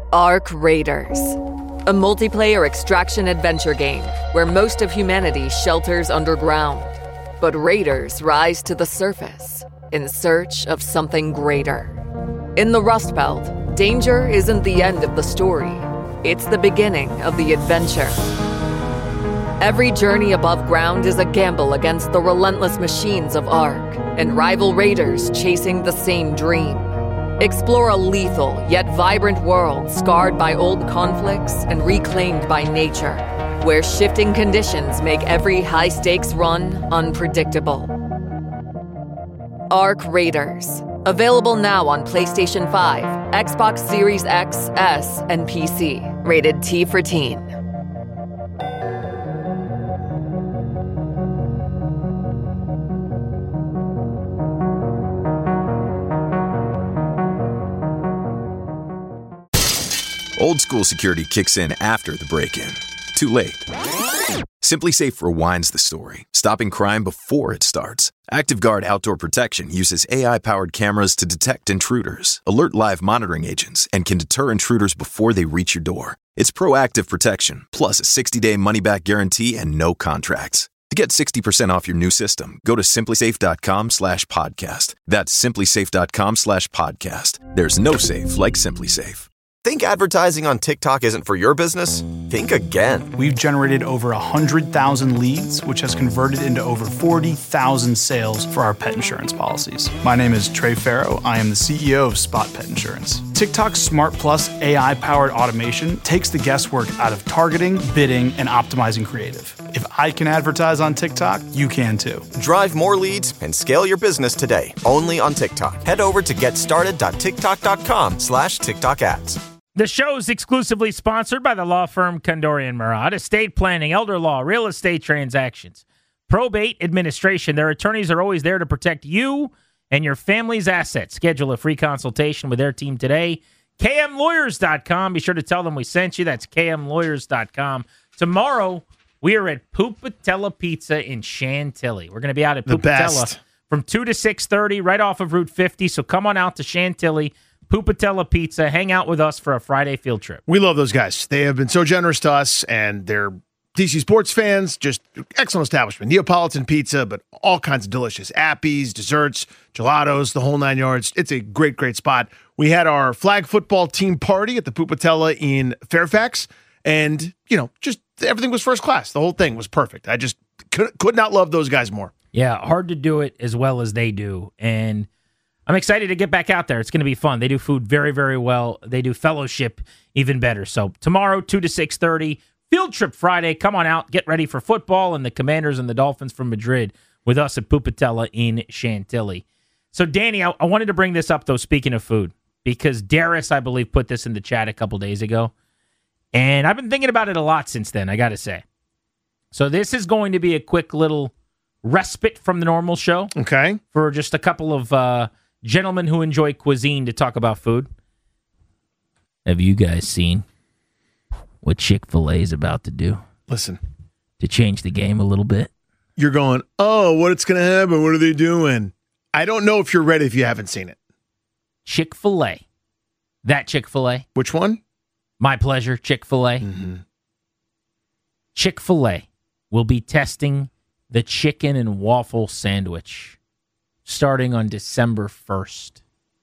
Ark Raiders, a multiplayer extraction adventure game where most of humanity shelters underground. But raiders rise to the surface in search of something greater. In the Rust Belt, danger isn't the end of the story. It's the beginning of the adventure. Every journey above ground is a gamble against the relentless machines of Ark and rival raiders chasing the same dream. Explore a lethal yet vibrant world scarred by old conflicts and reclaimed by nature, where shifting conditions make every high-stakes run unpredictable. Ark Raiders. Available now on PlayStation 5, Xbox Series X, S, and PC. Rated T for Teen. Old school security kicks in after the break-in. Too late. SimpliSafe rewinds the story, stopping crime before it starts. ActiveGuard Outdoor Protection uses AI-powered cameras to detect intruders, alert live monitoring agents, and can deter intruders before they reach your door. It's proactive protection, plus a 60-day money-back guarantee and no contracts. To get 60% off your new system, go to simplisafe.com/podcast. That's simplisafe.com/podcast. There's no safe like SimpliSafe. Think advertising on TikTok isn't for your business? Think again. We've generated over 100,000 leads, which has converted into over 40,000 sales for our pet insurance policies. My name is Trey Farrow. I am the CEO of Spot Pet Insurance. TikTok's Smart Plus AI-powered automation takes the guesswork out of targeting, bidding, and optimizing creative. If I can advertise on TikTok, you can too. Drive more leads and scale your business today, only on TikTok. Head over to getstarted.tiktok.com/TikTok ads. The show is exclusively sponsored by the law firm Kondorian Murad. Estate planning, elder law, real estate transactions, probate administration. Their attorneys are always there to protect you and your family's assets. Schedule a free consultation with their team today. KMLawyers.com. Be sure to tell them we sent you. That's KMLawyers.com. Tomorrow, we are at Pupatella Pizza in Chantilly. We're going to be out at Pupatella from 2 to 6:30, right off of Route 50. So come on out to Chantilly. Pupatella Pizza. Hang out with us for a Friday field trip. We love those guys. They have been so generous to us, and they're DC sports fans. Just excellent establishment. Neapolitan pizza, but all kinds of delicious appies, desserts, gelatos, the whole 9 yards. It's a great, great spot. We had our flag football team party at the Pupatella in Fairfax, and, just everything was first class. The whole thing was perfect. I just could not love those guys more. Yeah, hard to do it as well as they do, and I'm excited to get back out there. It's going to be fun. They do food very, very well. They do fellowship even better. So tomorrow, 2 to 6:30, Field Trip Friday. Come on out. Get ready for football and the Commanders and the Dolphins from Madrid with us at Pupatella in Chantilly. So, Danny, I wanted to bring this up, though, speaking of food, because Darius, I believe, put this in the chat a couple days ago. And I've been thinking about it a lot since then, I got to say. So this is going to be a quick little respite from the normal show. Okay. For just a couple of gentlemen who enjoy cuisine to talk about food. Have you guys seen what Chick-fil-A is about to do? Listen. To change the game a little bit? You're going, oh, what's going to happen? What are they doing? I don't know if you're ready if you haven't seen it. Chick-fil-A. That Chick-fil-A. Which one? My Pleasure, Chick-fil-A. Mm-hmm. Chick-fil-A will be testing the chicken and waffle sandwich starting on December 1st.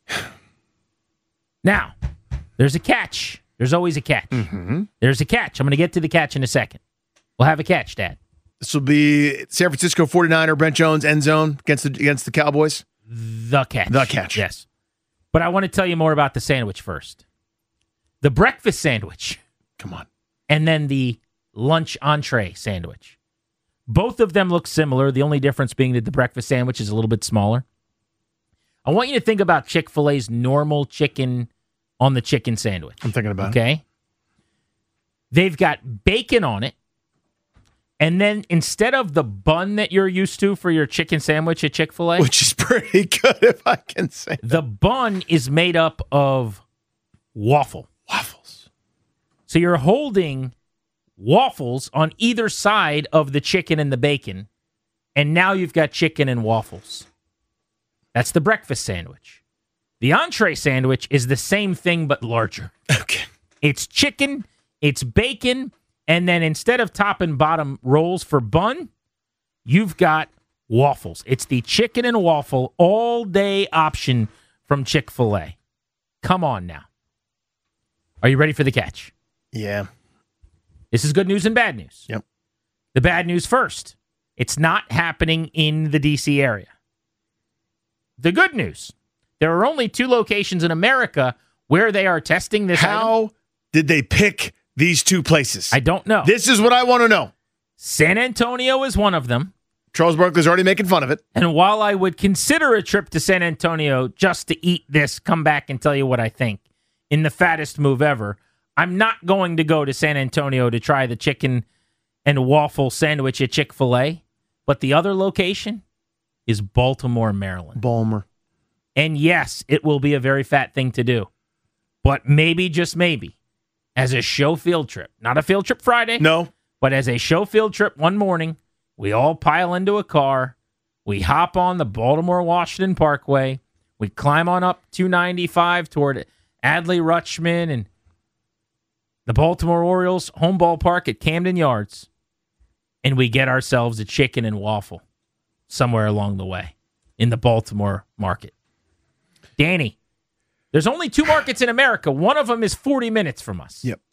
Now, there's a catch. There's always a catch. Mm-hmm. There's a catch. I'm going to get to the catch in a second. We'll have a catch, Dad. This will be San Francisco 49er Brent Jones end zone against the Cowboys. The catch. The catch. Yes. But I want to tell you more about the sandwich first. The breakfast sandwich. Come on. And then the lunch entree sandwich. Both of them look similar, the only difference being that the breakfast sandwich is a little bit smaller. I want you to think about Chick-fil-A's normal chicken on the chicken sandwich. I'm thinking about it. Okay? They've got bacon on it, and then instead of the bun that you're used to for your chicken sandwich at Chick-fil-A, which is pretty good if I can say that. The bun is made up of waffles. So you're holding waffles on either side of the chicken and the bacon, and now you've got chicken and waffles. That's the breakfast sandwich. The entree sandwich is the same thing but larger. Okay. It's chicken, it's bacon, and then instead of top and bottom rolls for bun, you've got waffles. It's the chicken and waffle all-day option from Chick-fil-A. Come on now. Are you ready for the catch? Yeah. This is good news and bad news. Yep. The bad news first. It's not happening in the D.C. area. The good news. There are only 2 locations in America where they are testing this. How did they pick these 2 places? I don't know. This is what I want to know. San Antonio is one of them. Charles Barkley's already making fun of it. And while I would consider a trip to San Antonio just to eat this, come back and tell you what I think, in the fattest move ever, I'm not going to go to San Antonio to try the chicken and waffle sandwich at Chick-fil-A. But the other location is Baltimore, Maryland. Balmer. And yes, it will be a very fat thing to do. But maybe, just maybe, as a show field trip, not a field trip Friday. No. But as a show field trip one morning, we all pile into a car. We hop on the Baltimore-Washington Parkway. We climb on up 295 toward Adley Rutschman and the Baltimore Orioles home ballpark at Camden Yards. And we get ourselves a chicken and waffle somewhere along the way in the Baltimore market. Danny, there's only 2 markets in America. One of them is 40 minutes from us. Yep.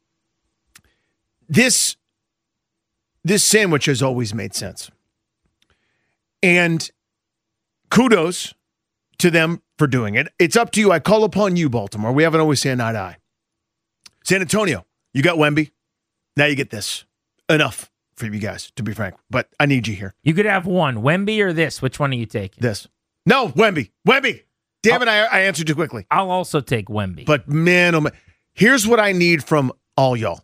This sandwich has always made sense. And kudos to them for doing it. It's up to you. I call upon you, Baltimore. We haven't always seen eye to eye. San Antonio, you got Wemby. Now you get this. Enough for you guys, to be frank. But I need you here. You could have one. Wemby or this? Which one are you taking? This. No, Wemby. Wemby. Damn it, I answered too quickly. I'll also take Wemby. But man, oh man, here's what I need from all y'all.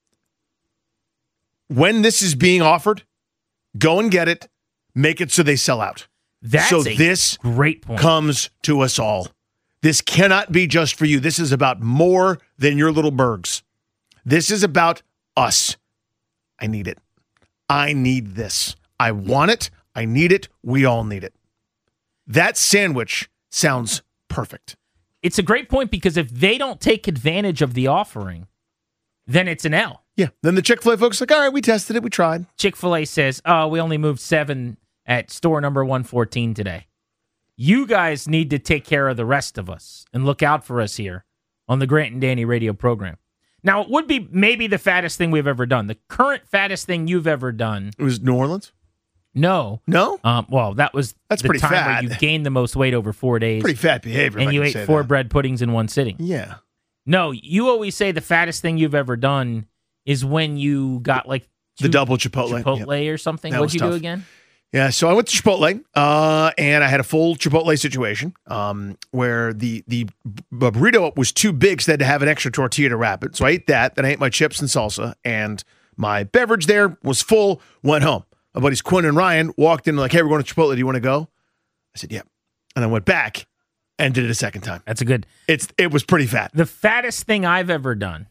When this is being offered, go and get it. Make it so they sell out. That's so a this great point. Comes to us all. This cannot be just for you. This is about more than your little burgs. This is about us. I need it. I need this. I want it. I need it. We all need it. That sandwich sounds perfect. It's a great point because if they don't take advantage of the offering, then it's an L. Yeah. Then the Chick-fil-A folks are like, all right, we tested it. We tried. Chick-fil-A says, oh, we only moved 7 at store number 114 today. You guys need to take care of the rest of us and look out for us here on the Grant and Danny radio program. Now, it would be maybe the fattest thing we've ever done. The current fattest thing you've ever done. It was New Orleans? No. No? Well, that's the pretty time fat. where you gained the most weight over 4 days. Pretty fat behavior. And you ate 4 bread puddings in one sitting. Yeah. No, you always say the fattest thing you've ever done is when you got like the double Chipotle. Or something. What'd you do again? Yeah, so I went to Chipotle, and I had a full Chipotle situation where the burrito was too big, so they had to have an extra tortilla to wrap it. So I ate that, then I ate my chips and salsa, and my beverage there was full, went home. My buddies Quinn and Ryan walked in like, hey, we're going to Chipotle, do you want to go? I said, yep. And I went back and did it a second time. That's a good... It was pretty fat. The fattest thing I've ever done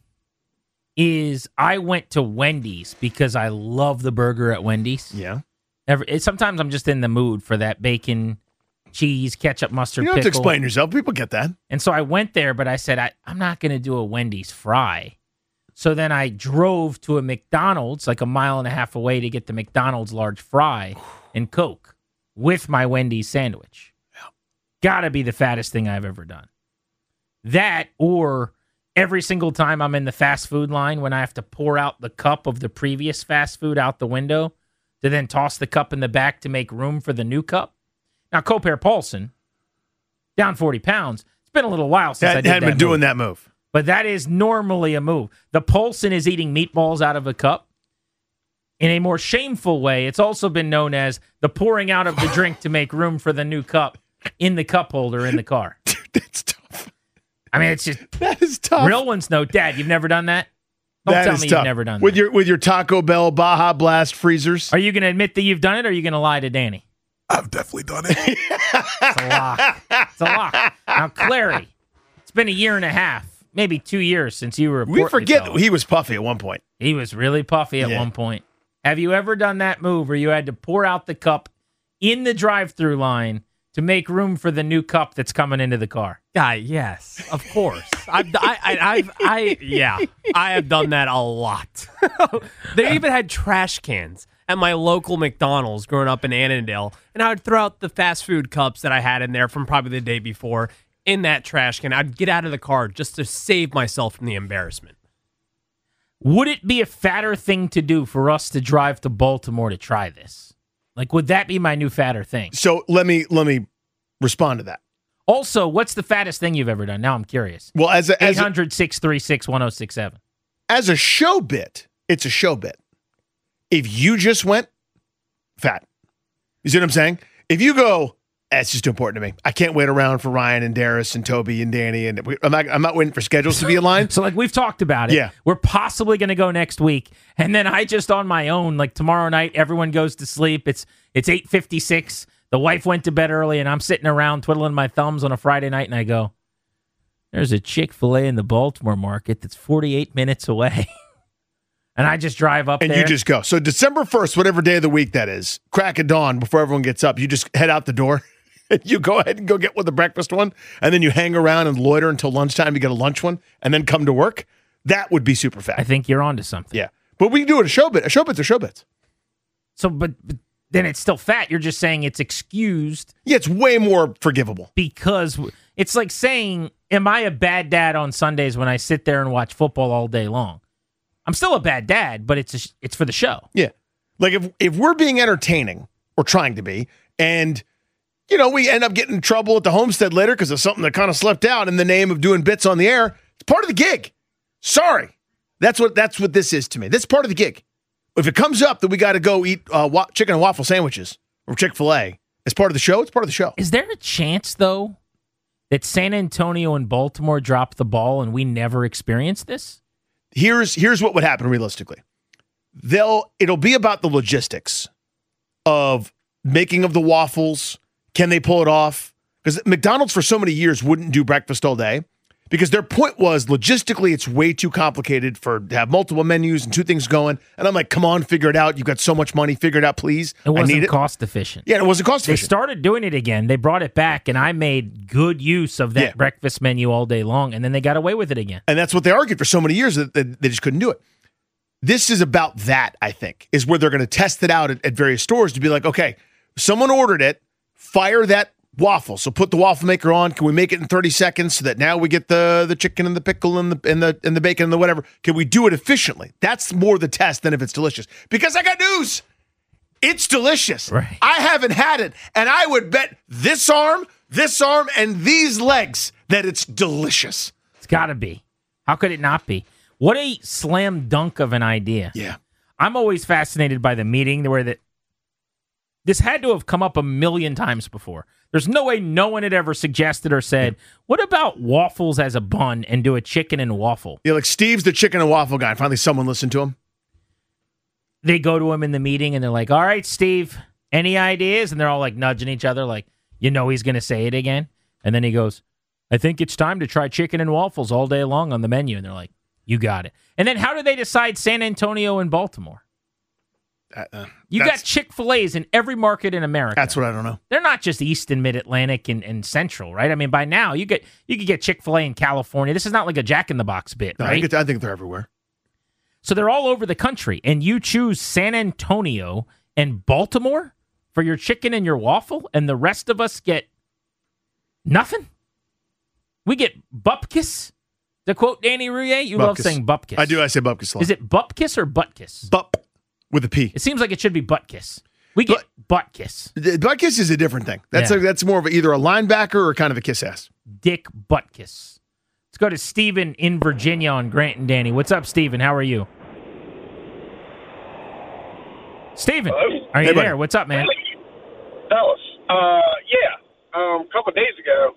is I went to Wendy's because I love the burger at Wendy's. Yeah. Sometimes I'm just in the mood for that bacon, cheese, ketchup, mustard, you don't pickle. have to explain yourself. People get that. And so I went there, but I said, I'm not going to do a Wendy's fry. So then I drove to a McDonald's like a mile and a half away to get the McDonald's large fry and Coke with my Wendy's sandwich. Yeah. Gotta be the fattest thing I've ever done. That, or every single time I'm in the fast food line when I have to pour out the cup of the previous fast food out the window to then toss the cup in the back to make room for the new cup. Now, Copair Paulson, down 40 pounds. It's been a little while since I did that. Hadn't been doing that move. But that is normally a move. The Paulson is eating meatballs out of a cup. In a more shameful way, it's also been known as the pouring out of the drink to make room for the new cup in the cup holder in the car. Dude, that's tough. I mean, it's just... That is tough. Real ones know. Dad, you've never done that? Don't tell me you've never done that. With your Taco Bell Baja Blast freezers? Are you going to admit that you've done it, or are you going to lie to Danny? I've definitely done it. It's a lock. It's a lock. Now, Clary, it's been a year and a half, maybe 2 years since you were. We forget he was puffy at one point. He was really puffy at one point. Have you ever done that move where you had to pour out the cup in the drive-through line to make room for the new cup that's coming into the car. Yes, of course. I have done that a lot. They even had trash cans at my local McDonald's growing up in Annandale, and I would throw out the fast food cups that I had in there from probably the day before in that trash can. I'd get out of the car just to save myself from the embarrassment. Would it be a fatter thing to do for us to drive to Baltimore to try this? Like, would that be my new fatter thing? So let me respond to that. Also, what's the fattest thing you've ever done? Now I'm curious. Well, as 800-636-1067. As a show bit, it's a show bit. If you just went fat, you see what I'm saying? If you go, it's just too important to me. I can't wait around for Ryan and Darius and Toby and Danny, and I'm not waiting for schedules to be aligned. So, like, we've talked about it. Yeah. We're possibly going to go next week, and then I just on my own, like tomorrow night, everyone goes to sleep. It's 8:56. The wife went to bed early, and I'm sitting around twiddling my thumbs on a Friday night, and I go, there's a Chick-fil-A in the Baltimore market that's 48 minutes away. And I just drive up and there. You just go. So December 1st, whatever day of the week that is, crack of dawn before everyone gets up, you just head out the door. You go ahead and go get the breakfast one, and then you hang around and loiter until lunchtime. You get a lunch one, and then come to work. That would be super fat. I think you're onto something. Yeah. But we can do it a show bit. A show bit's are show bits. So, but then it's still fat. You're just saying it's excused. Yeah, it's way more forgivable. Because it's like saying, am I a bad dad on Sundays when I sit there and watch football all day long? I'm still a bad dad, but it's for the show. Yeah. Like if we're being entertaining, or trying to be, and we end up getting in trouble at the homestead later because of something that kind of slipped out in the name of doing bits on the air, it's part of the gig. Sorry. That's what this is to me. That's part of the gig. If it comes up that we got to go eat chicken and waffle sandwiches from Chick-fil-A as part of the show, it's part of the show. Is there a chance, though, that San Antonio and Baltimore dropped the ball and we never experienced this? Here's what would happen realistically. It'll be about the logistics of making of the waffles. Can they pull it off? Because McDonald's for so many years wouldn't do breakfast all day because their point was logistically it's way too complicated to have multiple menus and two things going. And I'm like, come on, figure it out. You've got so much money. Figure it out, please. It wasn't cost efficient. Yeah, it wasn't cost efficient. They started doing it again. They brought it back, and I made good use of that breakfast menu all day long, and then they got away with it again. And that's what they argued for so many years that they just couldn't do it. This is about that, I think, is where they're going to test it out at various stores to be like, okay, someone ordered it, fire that waffle. So put the waffle maker on. Can we make it in 30 seconds so that now we get the chicken and the pickle and the bacon and the whatever? Can we do it efficiently? That's more the test than if it's delicious. Because I got news. It's delicious. Right. I haven't had it. And I would bet this arm, and these legs that it's delicious. It's got to be. How could it not be? What a slam dunk of an idea. Yeah. I'm always fascinated by the meeting where this had to have come up a million times before. There's no way no one had ever suggested or said, what about waffles as a bun and do a chicken and waffle? Yeah, like Steve's the chicken and waffle guy. Finally, someone listened to him. They go to him in the meeting and they're like, all right, Steve, any ideas? And they're all like nudging each other like, he's going to say it again. And then he goes, I think it's time to try chicken and waffles all day long on the menu. And they're like, you got it. And then how do they decide San Antonio and Baltimore? You got Chick-fil-A's in every market in America. That's what I don't know. They're not just East and Mid-Atlantic and Central, right? I mean, by now, you could get Chick-fil-A in California. This is not like a Jack in the Box bit, No, right? I think they're everywhere. So they're all over the country, and you choose San Antonio and Baltimore for your chicken and your waffle, and the rest of us get nothing? We get bupkis? To quote Danny Rouillet, you love saying bupkis. I do. I say bupkis a lot. Is it bupkis or buttkiss? Bup with a P. It seems like it should be buttkiss. We get buttkiss. Buttkiss is a different thing. That's more of either a linebacker or kind of a kiss ass. Dick Butkus. Let's go to Steven in Virginia on Grant and Danny. What's up, Steven? How are you? Steven, are you there? What's up, man? Dallas. A couple of days ago,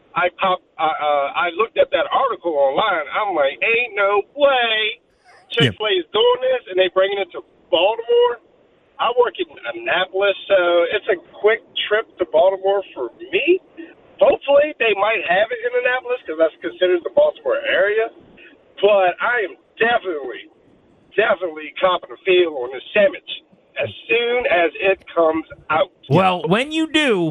I looked at that article online. I'm like, ain't no way Chick-fil-A is doing this, and they bringing it to Baltimore. I work in Annapolis, so it's a quick trip to Baltimore for me. Hopefully, they might have it in Annapolis because that's considered the Baltimore area. But I am definitely copping a feel on this sandwich as soon as it comes out. Well, when you do,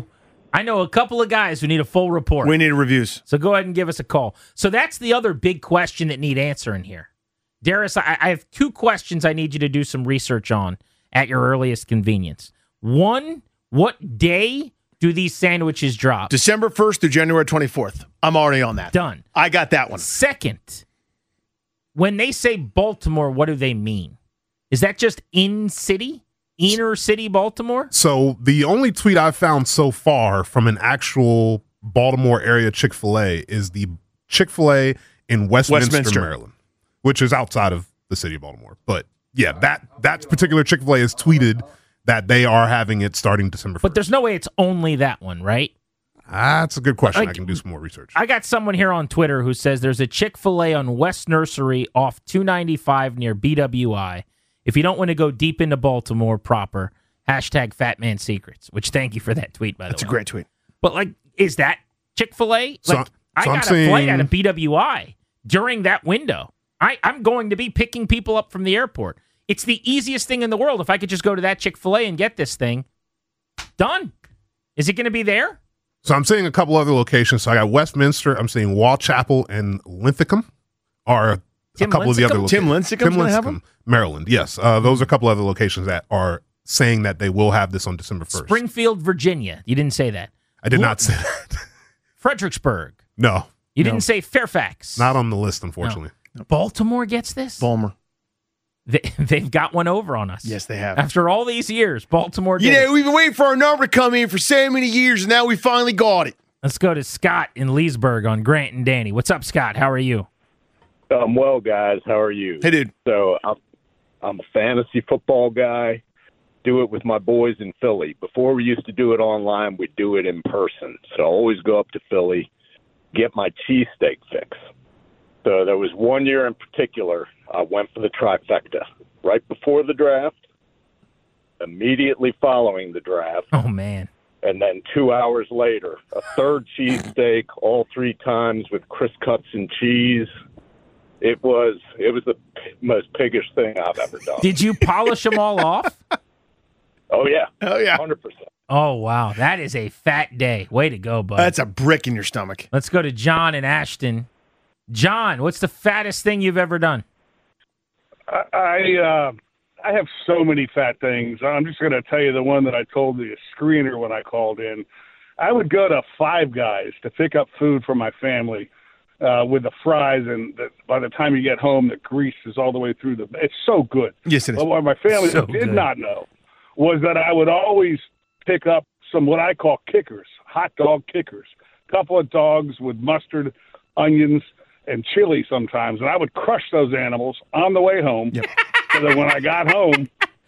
I know a couple of guys who need a full report. We need reviews. So go ahead and give us a call. So that's the other big question that need answering here. Darius, I have 2 questions I need you to do some research on at your earliest convenience. One, what day do these sandwiches drop? December 1st through January 24th. I'm already on that. Done. I got that one. Second, when they say Baltimore, what do they mean? Is that just in-city? Inner city Baltimore? So the only tweet I've found so far from an actual Baltimore area Chick-fil-A is the Chick-fil-A in Westminster, Maryland, which is outside of the city of Baltimore. But yeah, that particular Chick-fil-A has tweeted that they are having it starting December 1st. But there's no way it's only that one, right? That's a good question. I can do some more research. I got someone here on Twitter who says there's a Chick-fil-A on West Nursery off 295 near BWI. If you don't want to go deep into Baltimore proper, #FatManSecrets, which thank you for that tweet, by the way. That's a great tweet. But, is that Chick-fil-A? I got a flight out of BWI during that window. I'm going to be picking people up from the airport. It's the easiest thing in the world. If I could just go to that Chick-fil-A and get this thing, done. Is it going to be there? So I'm seeing a couple other locations. So I got Westminster. I'm seeing Wall Chapel and Linthicum are a couple of the other locations. Tim Lincecum's going to have them? Maryland, yes. Those are a couple other locations that are saying that they will have this on December 1st. Springfield, Virginia. You didn't say that. I did not say that. Fredericksburg. No. You didn't say Fairfax. Not on the list, unfortunately. No. Baltimore gets this? Balmer. They've got one over on us. Yes, they have. After all these years, Baltimore did it. We've been waiting for our number to come in for so many years, and now we finally got it. Let's go to Scott in Leesburg on Grant and Danny. What's up, Scott? How are you? Well, guys, how are you? Hey, dude. So I'm a fantasy football guy. Do it with my boys in Philly. Before we used to do it online, we'd do it in person. So I always go up to Philly, get my cheesesteak fix. So there was one year in particular, I went for the trifecta. Right before the draft, immediately following the draft. Oh, man. And then 2 hours later, a third cheesesteak all 3 times with crisp cuts and cheese. It was the most piggish thing I've ever done. Did you polish them all off? Oh, yeah. 100%. Oh, wow. That is a fat day. Way to go, bud. That's a brick in your stomach. Let's go to John in Ashton. John, what's the fattest thing you've ever done? I have so many fat things. I'm just going to tell you the one that I told the screener when I called in. I would go to Five Guys to pick up food for my family with the fries, and by the time you get home, the grease is all the way through the. It's so good. Yes, it is. But what my family did not know was that I would always pick up some what I call kickers, hot dog kickers, a couple of dogs with mustard, onions, and chili sometimes, and I would crush those animals on the way home. Yep. So that when I got home,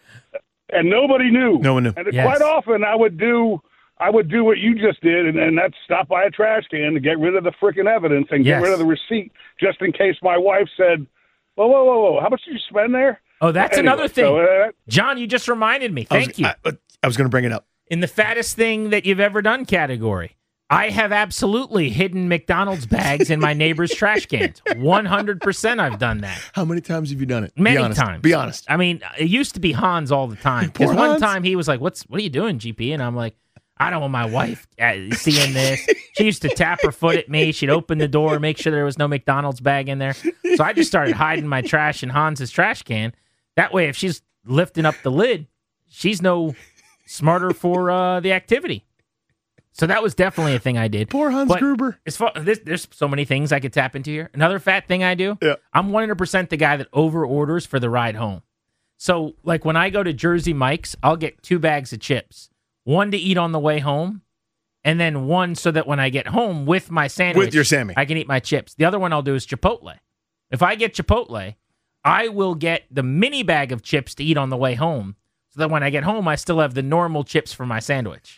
and nobody knew. No one knew. And quite often I would do what you just did, and that's stop by a trash can to get rid of the freaking evidence and get rid of the receipt, just in case my wife said, whoa, how much did you spend there? Oh, that's another thing. John, you just reminded me. Thank you. I was going to bring it up. In the fattest thing that you've ever done category, I have absolutely hidden McDonald's bags in my neighbor's trash cans. 100% I've done that. How many times have you done it? Many times. Be honest. I mean, it used to be Hans all the time. Because one time he was like, what are you doing, GP? And I'm like, I don't want my wife seeing this. She used to tap her foot at me. She'd open the door, make sure there was no McDonald's bag in there. So I just started hiding my trash in Hans's trash can. That way, if she's lifting up the lid, she's no smarter for the activity. So that was definitely a thing I did. Poor Hans Gruber. There's so many things I could tap into here. Another fat thing I do, I'm 100% the guy that over-orders for the ride home. So, like, when I go to Jersey Mike's, I'll get 2 bags of chips. One to eat on the way home, and then one so that when I get home with my sandwich, with your Sammy, I can eat my chips. The other one I'll do is Chipotle. If I get Chipotle, I will get the mini bag of chips to eat on the way home, so that when I get home, I still have the normal chips for my sandwich.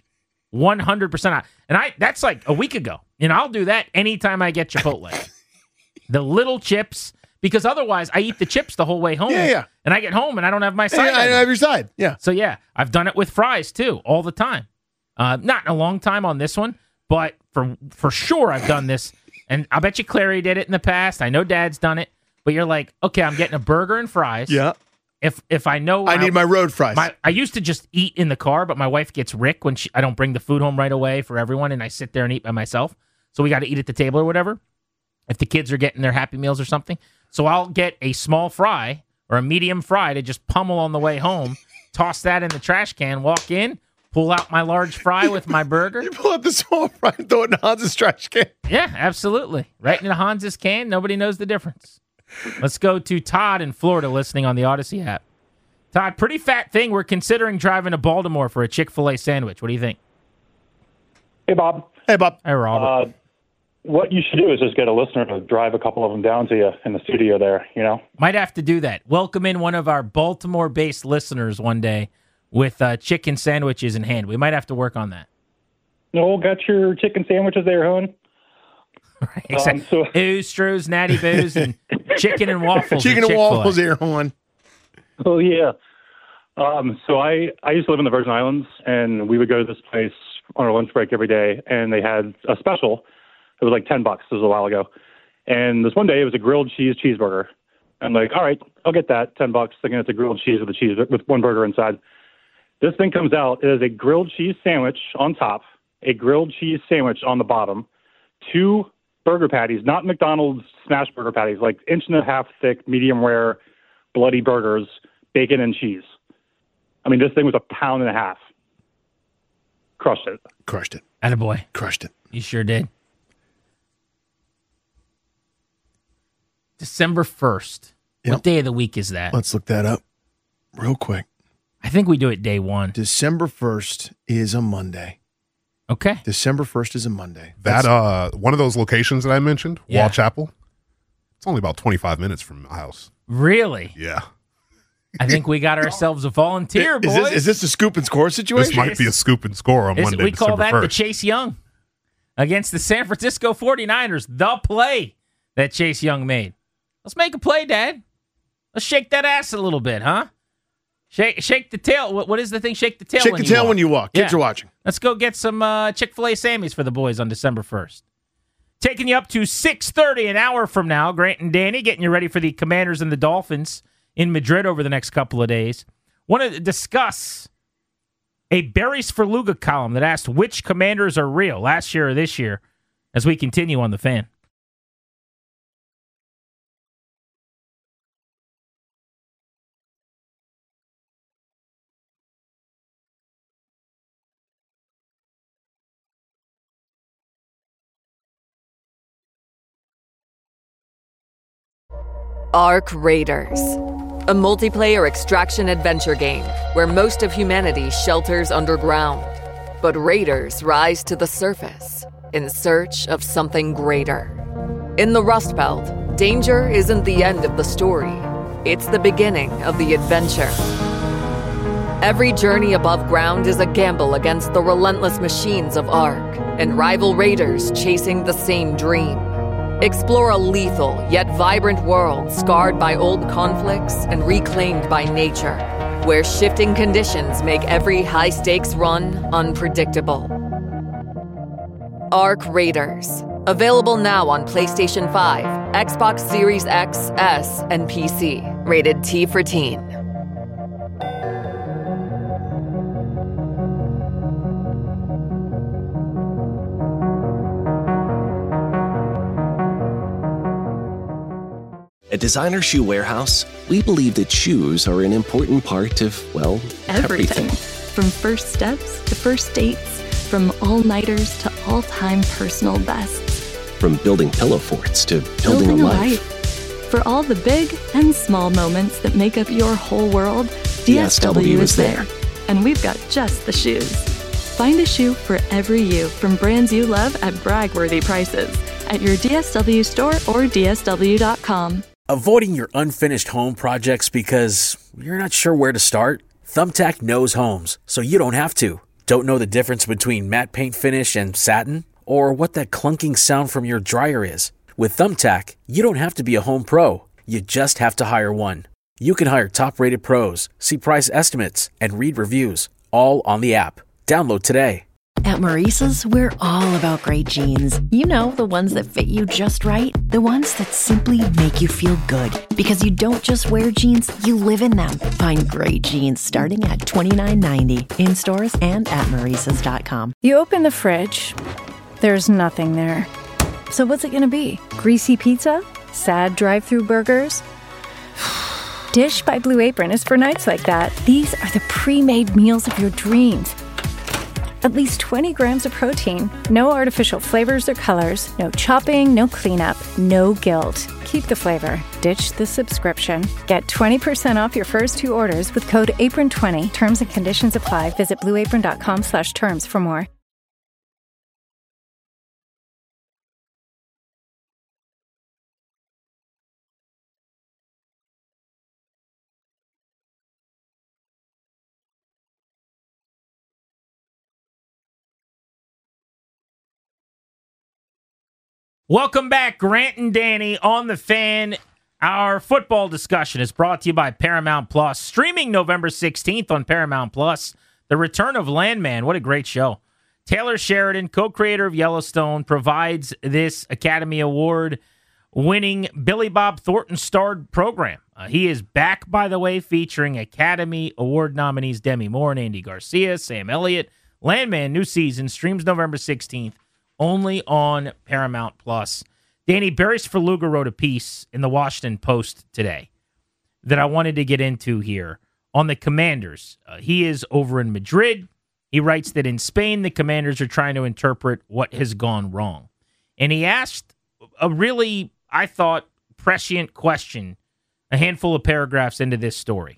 100%. And that's like a week ago. And I'll do that anytime I get Chipotle. The little chips, because otherwise I eat the chips the whole way home. Yeah. And I get home and I don't have my side. I don't have your side. Yeah. So, yeah, I've done it with fries, too, all the time. Not in a long time on this one, but for sure I've done this. And I bet you Clary did it in the past. I know Dad's done it. But you're like, okay, I'm getting a burger and fries. Yeah. if I know I need my road fries. I used to just eat in the car, but my wife gets Rick when I don't bring the food home right away for everyone, and I sit there and eat by myself. So we got to eat at the table or whatever. If the kids are getting their Happy Meals or something, so I'll get a small fry or a medium fry to just pummel on the way home. Toss that in the trash can. Walk in. Pull out my large fry with my burger. You pull out the small fry and throw it in Hans's trash can. Yeah, absolutely. Right in Hans's can. Nobody knows the difference. Let's go to Todd in Florida listening on the Odyssey app. Todd, pretty fat thing. We're considering driving to Baltimore for a Chick-fil-A sandwich. What do you think? Hey, Bob. Hey, Bob. Hey, Robert. What you should do is just get a listener to drive a couple of them down to you in the studio there, Might have to do that. Welcome in one of our Baltimore-based listeners one day with chicken sandwiches in hand. We might have to work on that. No, got your chicken sandwiches there, hon. Right, exactly. Oostros, Natty Boos, and chicken and waffles. Chicken and waffles here, hon. Oh, yeah. So I used to live in the Virgin Islands, and we would go to this place on our lunch break every day, and they had a special. It was like $10. This was a while ago. And this one day, it was a grilled cheese cheeseburger. I'm like, all right, I'll get that, $10, thinking it's a grilled cheese with one burger inside. This thing comes out. It is a grilled cheese sandwich on top, a grilled cheese sandwich on the bottom, 2 burger patties, not McDonald's smash burger patties, like 1.5 inch thick, medium rare, bloody burgers, bacon and cheese. I mean, this thing was 1.5 pounds. Crushed it. Crushed it. Attaboy. Crushed it. You sure did. December 1st. Yep. What day of the week is that? Let's look that up real quick. I think we do it day 1. December 1st is a Monday. Okay. December 1st is a Monday. That one of those locations that I mentioned, Yeah. Wall Chapel, it's only about 25 minutes from my house. Really? Yeah. I think we got ourselves a volunteer, boys. Is this a scoop and score situation? This might be a scoop and score on Monday, We call December that 1st. the Chase Young against the San Francisco 49ers, the play that Chase Young made. Let's make a play, Dad. Let's shake that ass a little bit, huh? Shake the tail. What is the thing? Shake the tail. Shake the tail when you walk. Kids Yeah. are watching. Let's go get some Chick-fil-A Sammys for the boys on December 1st. Taking you up to 6:30 an hour from now. Grant and Danny getting you ready for the Commanders and the Dolphins in Madrid over the next couple of days. Want to discuss a Barry Svrluga column that asked which Commanders are real, last year or this year, as we continue on The Fan. Ark Raiders, a multiplayer extraction adventure game where most of humanity shelters underground. But raiders rise to the surface in search of something greater. In the Rust Belt, danger isn't the end of the story. It's the beginning of the adventure. Every journey above ground is a gamble against the relentless machines of Ark and rival raiders chasing the same dream. Explore a lethal yet vibrant world scarred by old conflicts and reclaimed by nature, where shifting conditions make every high-stakes run unpredictable. Ark Raiders. Available now on PlayStation 5, Xbox Series X, S, and PC. Rated T for Teen. At Designer Shoe Warehouse, we believe that shoes are an important part of, well, everything. From first steps to first dates, from all-nighters to all-time personal bests. From building pillow forts to building a life. For all the big and small moments that make up your whole world, DSW is there. And we've got just the shoes. Find a shoe for every you from brands you love at brag-worthy prices at your DSW store or DSW.com. Avoiding your unfinished home projects because you're not sure where to start? Thumbtack knows homes, so you don't have to. Don't know the difference between matte paint finish and satin? Or what that clunking sound from your dryer is? With Thumbtack, you don't have to be a home pro. You just have to hire one. You can hire top-rated pros, see price estimates, and read reviews, all on the app. Download today. At Maurice's, we're all about great jeans. You know, the ones that fit you just right. The ones that simply make you feel good. Because you don't just wear jeans, you live in them. Find great jeans starting at $29.90 in stores and at Maurice's.com. You open the fridge, there's nothing there. So what's it gonna be? Greasy pizza? Sad drive-through burgers? Dish by Blue Apron is for nights like that. These are the pre-made meals of your dreams. At least 20 grams of protein, no artificial flavors or colors, no chopping, no cleanup, no guilt. Keep the flavor. Ditch the subscription. Get 20% off your first 2 orders with code APRON20. Terms and conditions apply. Visit blueapron.com/terms for more. Welcome back, Grant and Danny on the Fan. Our football discussion is brought to you by Paramount Plus. Streaming November 16th on Paramount Plus, The Return of Landman. What a great show. Taylor Sheridan, co-creator of Yellowstone, provides this Academy Award-winning Billy Bob Thornton-starred program. He is back, by the way, featuring Academy Award nominees Demi Moore and Andy Garcia, Sam Elliott. Landman, new season, streams November 16th. Only on Paramount Plus. Danny, Barry Svrluga wrote a piece in the Washington Post today that I wanted to get into here on the Commanders. He is over in Madrid. He writes that in Spain, the Commanders are trying to interpret what has gone wrong. And he asked a really, I thought, prescient question a handful of paragraphs into this story.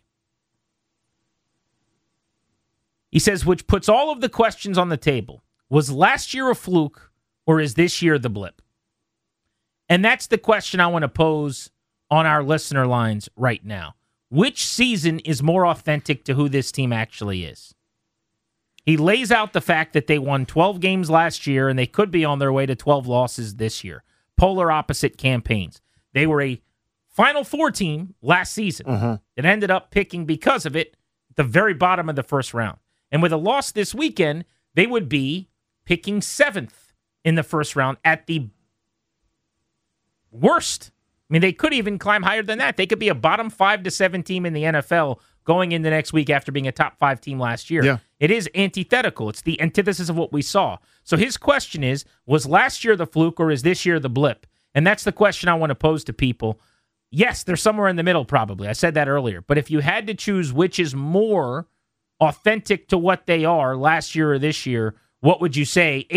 He says, which puts all of the questions on the table. Was last year a fluke, or is this year the blip? And that's the question I want to pose on our listener lines right now. Which season is more authentic to who this team actually is? He lays out the fact that they won 12 games last year, and they could be on their way to 12 losses this year. Polar opposite campaigns. They were a Final Four team last season that ended up picking, because of it, the very bottom of the first round. And with a loss this weekend, they would be picking 7th in the first round at the worst. I mean, they could even climb higher than that. They could be a bottom 5 to 7 team in the NFL going into next week after being a top 5 team last year. Yeah. It is antithetical. It's the antithesis of what we saw. So his question is, was last year the fluke, or is this year the blip? And that's the question I want to pose to people. Yes, they're somewhere in the middle probably. I said that earlier. But if you had to choose which is more authentic to what they are last year or this year, what would you say?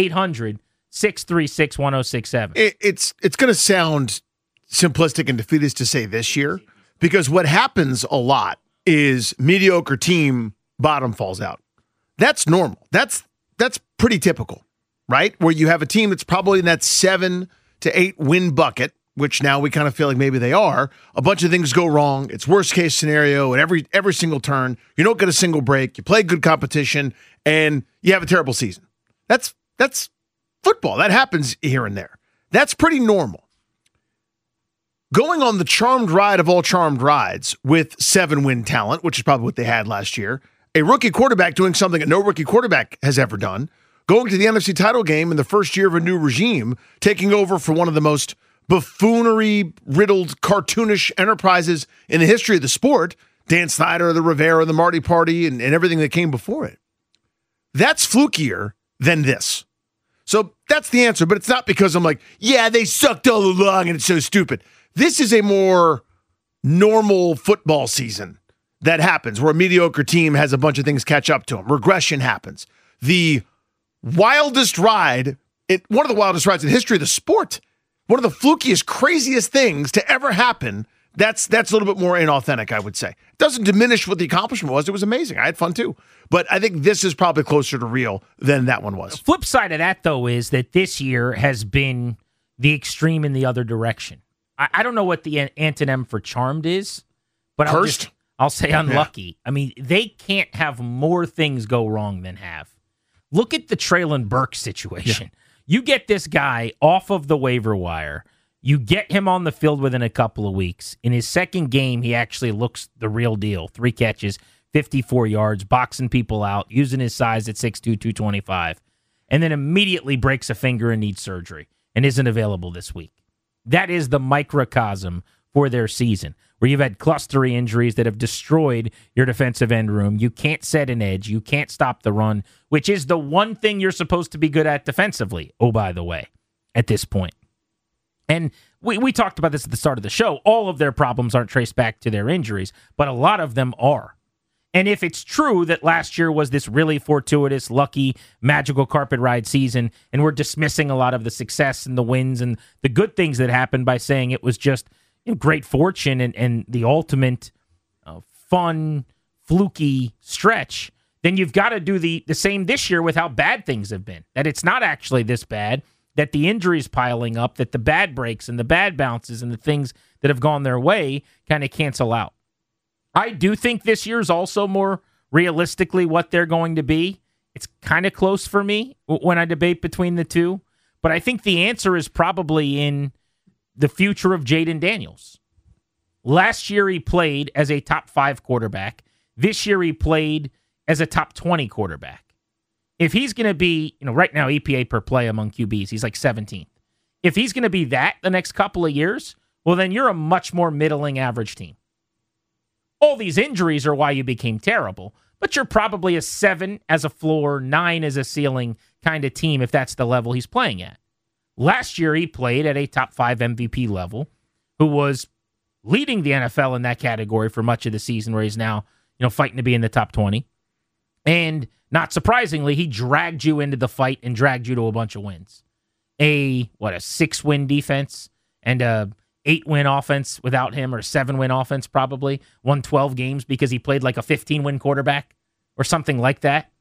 800-636-1067. It's going to sound simplistic and defeatist to say this year, because what happens a lot is mediocre team bottom falls out. That's normal. That's pretty typical, right? Where you have a team that's probably in that 7 to 8 win bucket, which now we kind of feel like maybe they are. A bunch of things go wrong. It's worst case scenario at every single turn. You don't get a single break. You play good competition, and you have a terrible season. That's football. That happens here and there. That's pretty normal. Going on the charmed ride of all charmed rides with 7-win talent, which is probably what they had last year, a rookie quarterback doing something that no rookie quarterback has ever done, going to the NFC title game in the first year of a new regime, taking over for one of the most buffoonery-riddled, cartoonish enterprises in the history of the sport, Dan Snyder, the Rivera, the Marty Party, and everything that came before it. That's flukier than this. So that's the answer, but it's not because I'm like, yeah, they sucked all along and it's so stupid. This is a more normal football season that happens, where a mediocre team has a bunch of things catch up to them. Regression happens. The wildest ride, one of the wildest rides in the history of the sport, one of the flukiest, craziest things to ever happen, that's a little bit more inauthentic, I would say. It doesn't diminish what the accomplishment was. It was amazing. I had fun too. But I think this is probably closer to real than that one was. The flip side of that, though, is that this year has been the extreme in the other direction. I don't know what the antonym for charmed is, but I'll say unlucky. Yeah. I mean, they can't have more things go wrong than have. Look at the Treylon Burks situation. Yeah. You get this guy off of the waiver wire. You get him on the field within a couple of weeks. In his second game, he actually looks the real deal. 3 catches, 54 yards, boxing people out, using his size at 6'2", 225. and then immediately breaks a finger and needs surgery and isn't available this week. That is the microcosm for their season, where you've had clustery injuries that have destroyed your defensive end room. You can't set an edge. You can't stop the run, which is the one thing you're supposed to be good at defensively, oh, by the way, at this point. And we talked about this at the start of the show. All of their problems aren't traced back to their injuries, but a lot of them are. And if it's true that last year was this really fortuitous, lucky, magical carpet ride season, and we're dismissing a lot of the success and the wins and the good things that happened by saying it was just great fortune and the ultimate fun, fluky stretch, then you've got to do the same this year with how bad things have been. That it's not actually this bad, that the injuries piling up, that the bad breaks and the bad bounces and the things that have gone their way kind of cancel out. I do think this year's also more realistically what they're going to be. It's kind of close for me when I debate between the two, but I think the answer is probably in the future of Jayden Daniels. Last year he played as a top 5 quarterback. This year he played as a top 20 quarterback. If he's going to be, right now EPA per play among QBs, he's like 17th. If he's going to be that the next couple of years, well, then you're a much more middling average team. All these injuries are why you became terrible, but you're probably a 7 as a floor, 9 as a ceiling kind of team if that's the level he's playing at. Last year, he played at a top 5 MVP level, who was leading the NFL in that category for much of the season, where he's now, fighting to be in the top 20. And not surprisingly, he dragged you into the fight and dragged you to a bunch of wins. A 6-win defense and a 8-win offense without him, or 7-win offense probably. Won 12 games because he played like a 15-win quarterback or something like that.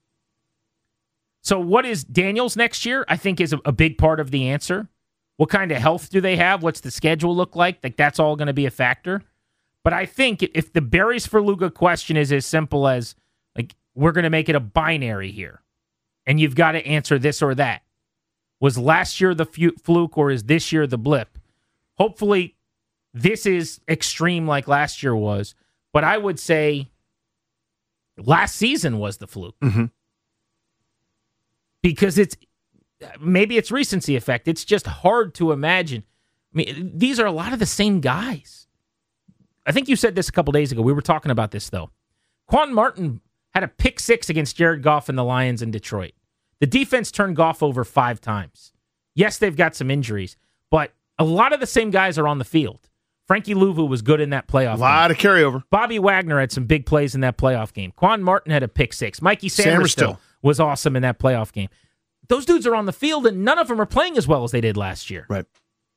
So what is Daniels next year, I think, is a big part of the answer. What kind of health do they have? What's the schedule look like? That's all going to be a factor. But I think if the Berries for Luga question is as simple as, we're going to make it a binary here, and you've got to answer this or that. Was last year the fluke, or is this year the blip? Hopefully this is extreme like last year was, but I would say last season was the fluke. Mm-hmm. Because maybe it's recency effect. It's just hard to imagine. I mean, these are a lot of the same guys. I think you said this a couple days ago. We were talking about this, though. Quan Martin had a pick 6 against Jared Goff and the Lions in Detroit. The defense turned Goff over 5 times. Yes, they've got some injuries, but a lot of the same guys are on the field. Frankie Louvu was good in that playoff game. A lot of carryover. Bobby Wagner had some big plays in that playoff game. Quan Martin had a pick 6. Mikey Samerstill was awesome in that playoff game. Those dudes are on the field, and none of them are playing as well as they did last year. Right.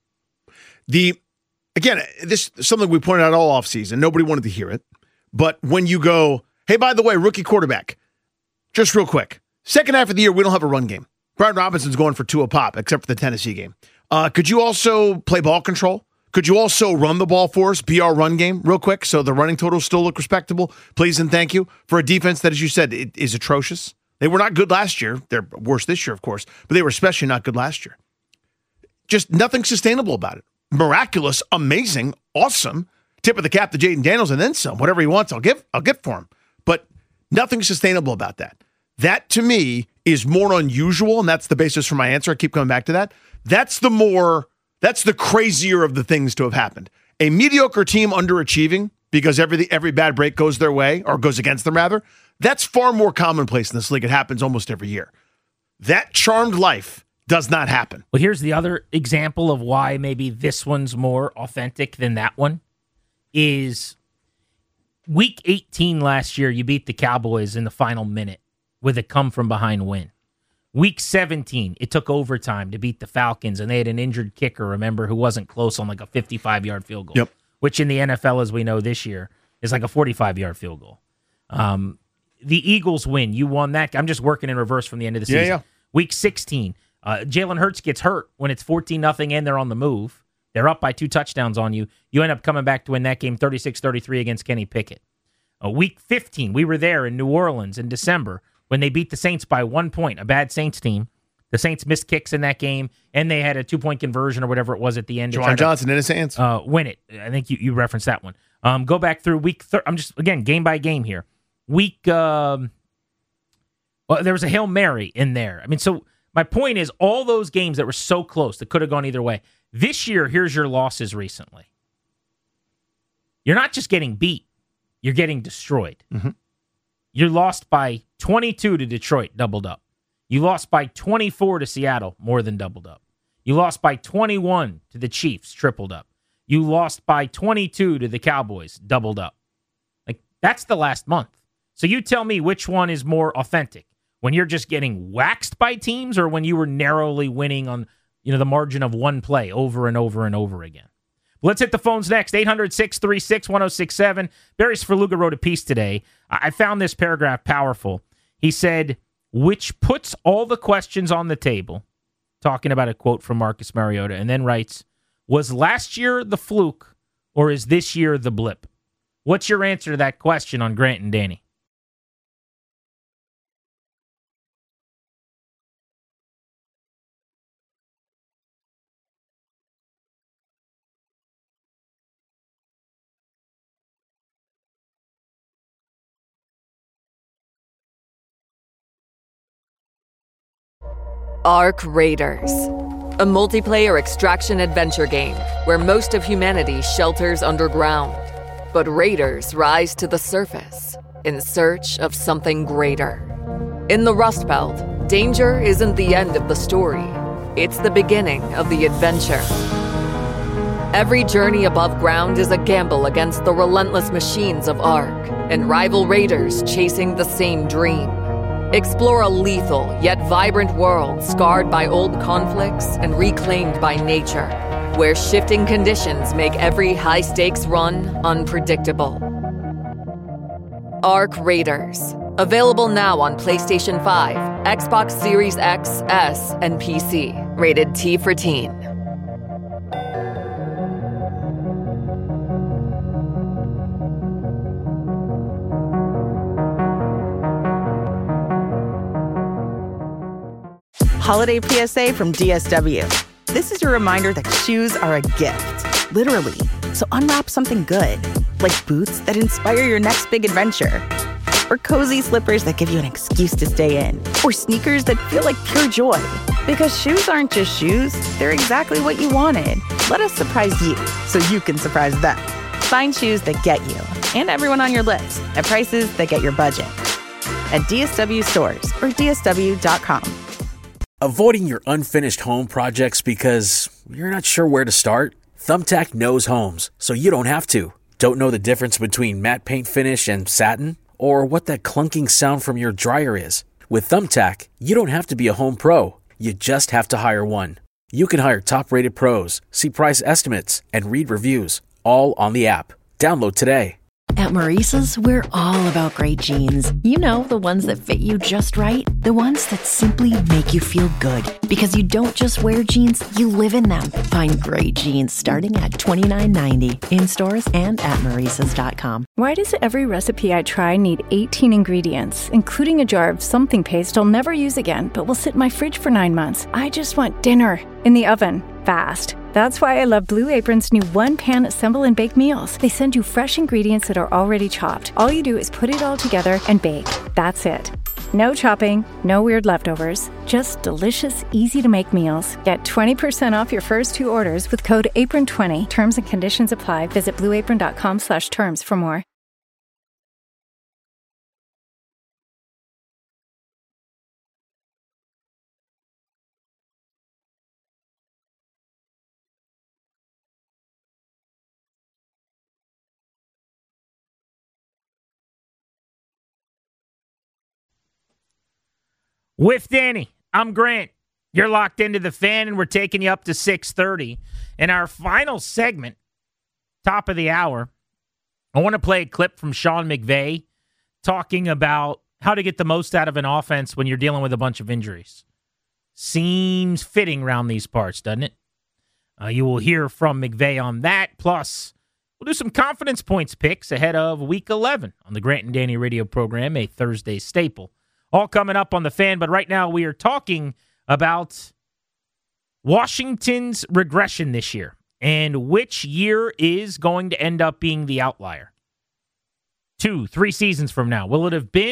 Again, this is something we pointed out all offseason. Nobody wanted to hear it. But when you go, hey, by the way, rookie quarterback, just real quick, second half of the year, we don't have a run game. Brian Robinson's going for 2 a pop, except for the Tennessee game. Could you also play ball control? Could you also run the ball for us, be our run game real quick, so the running totals still look respectable? Please and thank you for a defense that, as you said, is atrocious. They were not good last year. They're worse this year, of course, but they were especially not good last year. Just nothing sustainable about it. Miraculous, amazing, awesome. Tip of the cap to Jayden Daniels and then some. Whatever he wants, I'll get for him. But nothing sustainable about that. That, to me, is more unusual, and that's the basis for my answer. I keep coming back to that. That's the crazier of the things to have happened. A mediocre team underachieving because every bad break goes their way, or goes against them, rather. That's far more commonplace in this league. It happens almost every year. That charmed life does not happen. Well, here's the other example of why maybe this one's more authentic than that one. Is week 18 last year, you beat the Cowboys in the final minute with a come-from-behind win. Week 17, it took overtime to beat the Falcons, and they had an injured kicker, remember, who wasn't close on like a 55-yard field goal, which in the NFL, as we know this year, is like a 45-yard field goal. The Eagles win. You won that. I'm just working in reverse from the end of the season. Yeah. Week 16, Jalen Hurts gets hurt when it's 14-0 and they're on the move. They're up by 2 touchdowns on you. You end up coming back to win that game 36-33 against Kenny Pickett. Week 15, we were there in New Orleans in December when they beat the Saints by 1 point, a bad Saints team. The Saints missed kicks in that game, and they had a 2-point conversion or whatever it was at the end. Juwan Johnson in his hands. Win it. I think you referenced that one. Go back through week I'm just, again, game by game here. There was a Hail Mary in there. I mean, so My point is, all those games that were so close that could have gone either way. This year, here's your losses recently. You're not just getting beat, you're getting destroyed. Mm-hmm. You lost by 22 to Detroit, doubled up. You lost by 24 to Seattle, more than doubled up. You lost by 21 to the Chiefs, tripled up. You lost by 22 to the Cowboys, doubled up. Like, that's the last month. So you tell me which one is more authentic. When you're just getting waxed by teams, or when you were narrowly winning on, the margin of one play over and over and over again. Let's hit the phones next. 800-636-1067. Barry Svrluga wrote a piece today. I found this paragraph powerful. He said, which puts all the questions on the table, talking about a quote from Marcus Mariota, and then writes, was last year the fluke, or is this year the blip? What's your answer to that question on Grant and Danny? Ark Raiders, a multiplayer extraction adventure game where most of humanity shelters underground. But raiders rise to the surface in search of something greater. In the Rust Belt, danger isn't the end of the story. It's the beginning of the adventure. Every journey above ground is a gamble against the relentless machines of Ark and rival raiders chasing the same dream. Explore a lethal yet vibrant world scarred by old conflicts and reclaimed by nature, where shifting conditions make every high-stakes run unpredictable. Ark Raiders. Available now on PlayStation 5, Xbox Series X, S, and PC. Rated T for Teen. Holiday PSA from DSW. This is your reminder that shoes are a gift, literally. So unwrap something good, like boots that inspire your next big adventure, or cozy slippers that give you an excuse to stay in, or sneakers that feel like pure joy. Because shoes aren't just shoes, they're exactly what you wanted. Let us surprise you so you can surprise them. Find shoes that get you and everyone on your list at prices that get your budget. At DSW stores or DSW.com. Avoiding your unfinished home projects because you're not sure where to start? Thumbtack knows homes, so you don't have to. Don't know the difference between matte paint finish and satin? Or what that clunking sound from your dryer is? With Thumbtack, you don't have to be a home pro. You just have to hire one. You can hire top-rated pros, see price estimates, and read reviews, all on the app. Download today. At Maurice's, we're all about great jeans. You know, the ones that fit you just right. The ones that simply make you feel good. Because you don't just wear jeans, you live in them. Find great jeans starting at $29.90 in stores and at Maurice's.com. Why does every recipe I try need 18 ingredients, including a jar of something paste I'll never use again, but will sit in my fridge for 9 months? I just want dinner in the oven, fast. That's why I love Blue Apron's new one-pan assemble and bake meals. They send you fresh ingredients that are already chopped. All you do is put it all together and bake. That's it. No chopping, no weird leftovers. Just delicious, easy-to-make meals. Get 20% off your first 2 orders with code APRON20. Terms and conditions apply. Visit blueapron.com/terms for more. With Danny, I'm Grant. You're locked into the Fan, and we're taking you up to 6:30. In our final segment, top of the hour, I want to play a clip from Sean McVay talking about how to get the most out of an offense when you're dealing with a bunch of injuries. Seems fitting around these parts, doesn't it? You will hear from McVay on that. Plus, we'll do some confidence points picks ahead of Week 11 on the Grant and Danny radio program, a Thursday staple. All coming up on the Fan, but right now we are talking about Washington's regression this year and which year is going to end up being the outlier. 2-3 seasons from now. Will it have been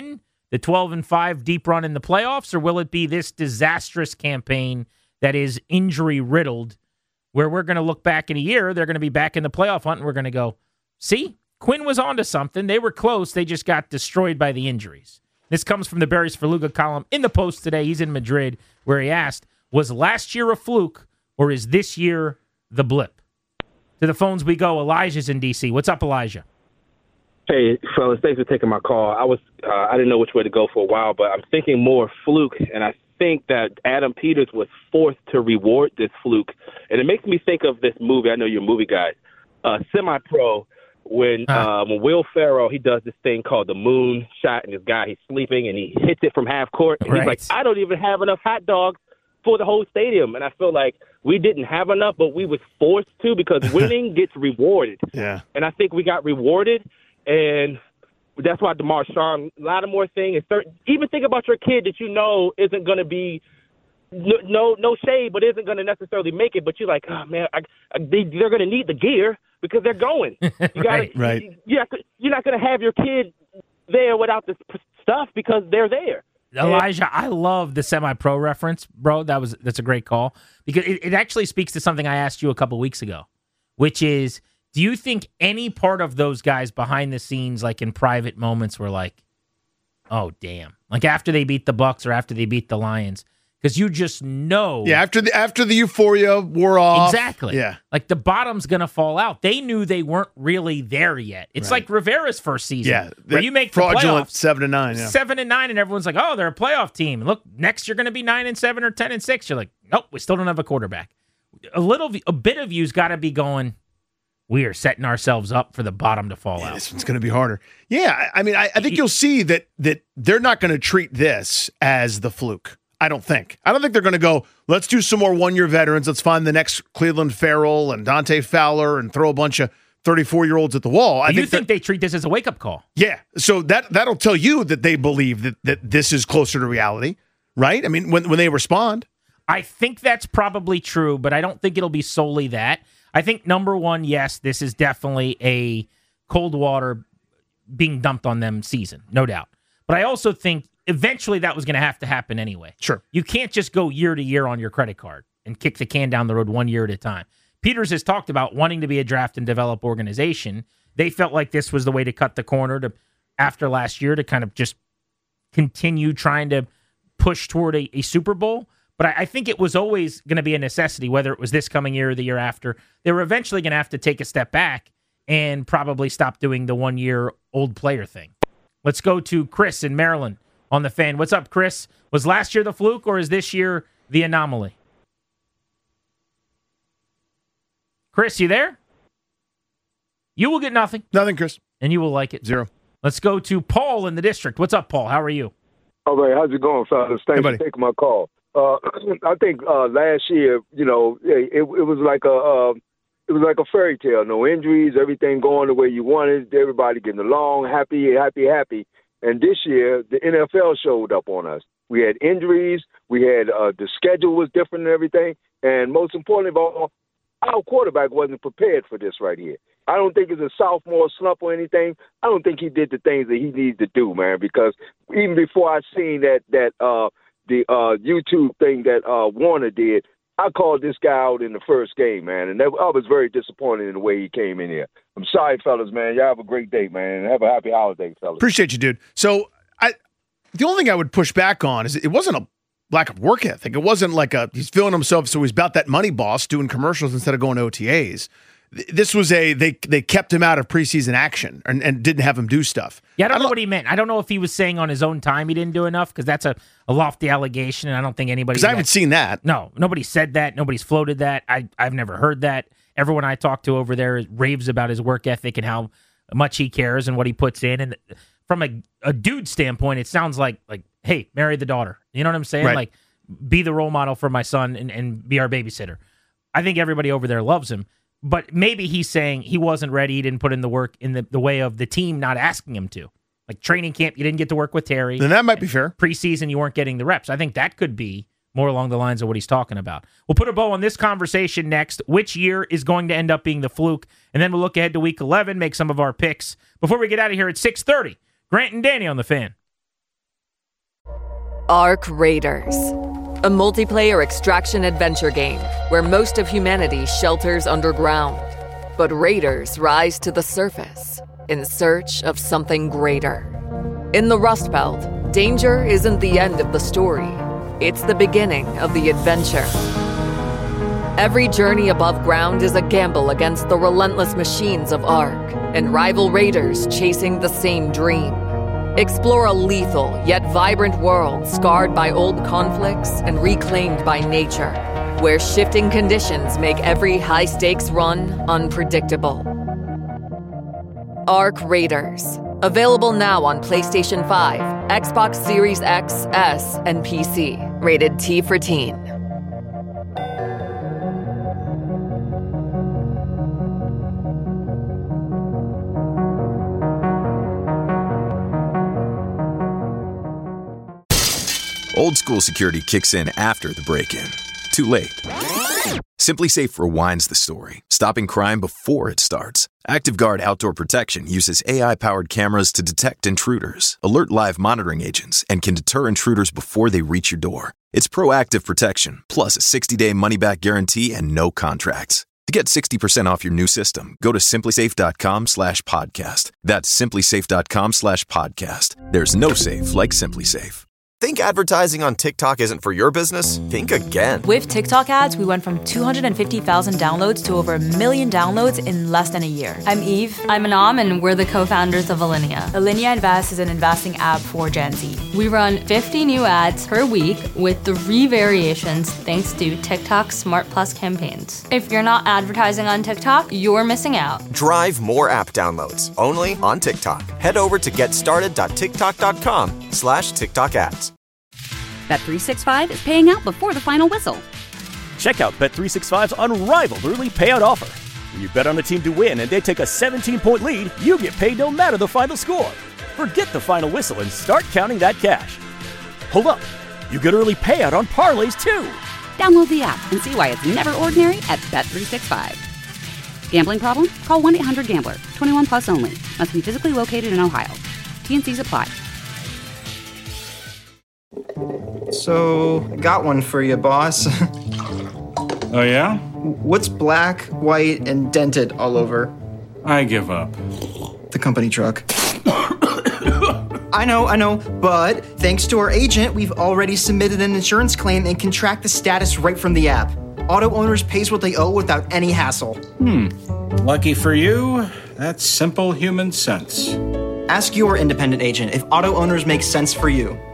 the 12-5 deep run in the playoffs, or will it be this disastrous campaign that is injury-riddled, where we're going to look back in a year, they're going to be back in the playoff hunt, and we're going to go, see, Quinn was onto something. They were close. They just got destroyed by the injuries. This comes from the Barry's Faluga column in the Post today. He's in Madrid, where he asked, was last year a fluke, or is this year the blip? To the phones we go. Elijah's in D.C. What's up, Elijah? Hey, fellas, thanks for taking my call. I didn't know which way to go for a while, but I'm thinking more fluke, and I think that Adam Peters was forced to reward this fluke. And it makes me think of this movie. I know you're a movie guy. Semi-Pro, when Will Ferrell, he does this thing called the moon shot, and this guy, he's sleeping, and he hits it from half court. And he's like, I don't even have enough hot dogs for the whole stadium. And I feel like we didn't have enough, but we was forced to, because winning gets rewarded. Yeah. And I think we got rewarded. And that's why the Marshawn Lattimore thing is even think about your kid that you know isn't going to be no shade, but isn't going to necessarily make it. But you're like, oh man, they're going to need the gear because they're going. You gotta, right. You're not going to have your kid there without this stuff because they're there. Elijah, I love the semi-pro reference, bro. That's a great call, because it actually speaks to something I asked you a couple weeks ago, which is, do you think any part of those guys behind the scenes, like in private moments, were like, oh, damn. Like after they beat the Bucks or after they beat the Lions, because you just know. Yeah, after the euphoria wore off. Exactly. Yeah. Like the bottom's going to fall out. They knew they weren't really there yet. It's like Rivera's first season. Yeah. Where you make the fraudulent playoffs 7-9. Yeah. 7-9, and everyone's like, oh, they're a playoff team. Look, next you're going to be 9-7 or 10-6. You're like, nope, we still don't have a quarterback. A bit of you's got to be going, we are setting ourselves up for the bottom to fall out. This one's going to be harder. Yeah, I mean, I think you'll see that they're not going to treat this as the fluke. I don't think they're going to go, let's do some more one-year veterans. Let's find the next Cleveland Farrell and Dante Fowler and throw a bunch of 34-year-olds at the wall. I think they treat this as a wake-up call. Yeah, so that'll tell you that they believe that this is closer to reality, right? I mean, when they respond. I think that's probably true, but I don't think it'll be solely that. I think, number one, yes, this is definitely a cold water being dumped on them season, no doubt. But I also think eventually that was going to have to happen anyway. Sure. You can't just go year to year on your credit card and kick the can down the road 1 year at a time. Peters has talked about wanting to be a draft and develop organization. They felt like this was the way to cut the corner after last year to kind of just continue trying to push toward a Super Bowl. But I think it was always going to be a necessity, whether it was this coming year or the year after. They were eventually going to have to take a step back and probably stop doing the 1 year old player thing. Let's go to Chris in Maryland on the Fan. What's up, Chris? Was last year the fluke, or is this year the anomaly? Chris, you there? You will get nothing. Nothing, Chris. And you will like it. 0. Let's go to Paul in the district. What's up, Paul? How are you? All right. How's it going, fellas? Thanks for taking my call. I think last year, it was like a fairy tale. No injuries, everything going the way you wanted, everybody getting along, happy. And this year, the NFL showed up on us. We had injuries. We had the schedule was different and everything. And most importantly of all, our quarterback wasn't prepared for this right here. I don't think it's a sophomore slump or anything. I don't think he did the things that he needs to do, man. Because even before I seen the YouTube thing that Warner did, I called this guy out in the first game, man, and I was very disappointed in the way he came in here. I'm sorry, fellas, man. Y'all have a great day, man, and have a happy holiday, fellas. Appreciate you, dude. So the only thing I would push back on is it wasn't a lack of work ethic. It wasn't like he's feeling himself, so he's about that money boss doing commercials instead of going to OTAs. This was they kept him out of preseason action and didn't have him do stuff. Yeah, I don't know what he meant. I don't know if he was saying on his own time he didn't do enough, because that's a lofty allegation, and I don't think anybody. Because I haven't seen that. No, nobody said that. Nobody's floated that. I've never heard that. Everyone I talk to over there raves about his work ethic and how much he cares and what he puts in. And from a dude standpoint, it sounds like hey, marry the daughter. You know what I'm saying? Right. Like, be the role model for my son and be our babysitter. I think everybody over there loves him. But maybe he's saying he wasn't ready. He didn't put in the work in the way of the team not asking him to. Like training camp, you didn't get to work with Terry. Then that might be fair. Preseason, you weren't getting the reps. I think that could be more along the lines of what he's talking about. We'll put a bow on this conversation next. Which year is going to end up being the fluke? And then we'll look ahead to Week 11, make some of our picks. Before we get out of here at 6:30, Grant and Danny on the Fan. Ark Raiders, a multiplayer extraction adventure game where most of humanity shelters underground, but raiders rise to the surface in search of something greater. In the Rust Belt, danger isn't the end of the story. It's the beginning of the adventure. Every journey above ground is a gamble against the relentless machines of Ark and rival raiders chasing the same dream. Explore a lethal yet vibrant world scarred by old conflicts and reclaimed by nature, where shifting conditions make every high-stakes run unpredictable. Ark Raiders. Available now on PlayStation 5, Xbox Series X, S, and PC. Rated T for Teen. Old school security kicks in after the break-in. Too late. SimpliSafe rewinds the story, stopping crime before it starts. ActiveGuard Outdoor Protection uses AI-powered cameras to detect intruders, alert live monitoring agents, and can deter intruders before they reach your door. It's proactive protection, plus a 60-day money-back guarantee and no contracts. To get 60% off your new system, go to SimpliSafe.com/podcast. That's SimpliSafe.com/podcast. There's no safe like SimpliSafe. Think advertising on TikTok isn't for your business? Think again. With TikTok ads, we went from 250,000 downloads to over 1 million downloads in less than a year. I'm Eve. I'm Anam, and we're the co-founders of Alinea. Alinea Invest is an investing app for Gen Z. We run 50 new ads per week with 3 variations thanks to TikTok Smart Plus campaigns. If you're not advertising on TikTok, you're missing out. Drive more app downloads only on TikTok. Head over to getstarted.tiktok.com/TikTok ads. Bet365 is paying out before the final whistle. Check out Bet365's unrivaled early payout offer. When you bet on a team to win and they take a 17-point lead, you get paid no matter the final score. Forget the final whistle and start counting that cash. Hold up, you get early payout on parlays too. Download the app and see why it's never ordinary at Bet365. Gambling problem? Call 1-800-GAMBLER. 21 plus only. Must be physically located in Ohio. T&Cs apply. So, got one for you, boss. Oh, yeah? What's black, white, and dented all over? I give up. The company truck. I know, but thanks to our agent, we've already submitted an insurance claim and can track the status right from the app. Auto Owners pays what they owe without any hassle. Lucky for you, that's simple human sense. Ask your independent agent if Auto Owners makes sense for you.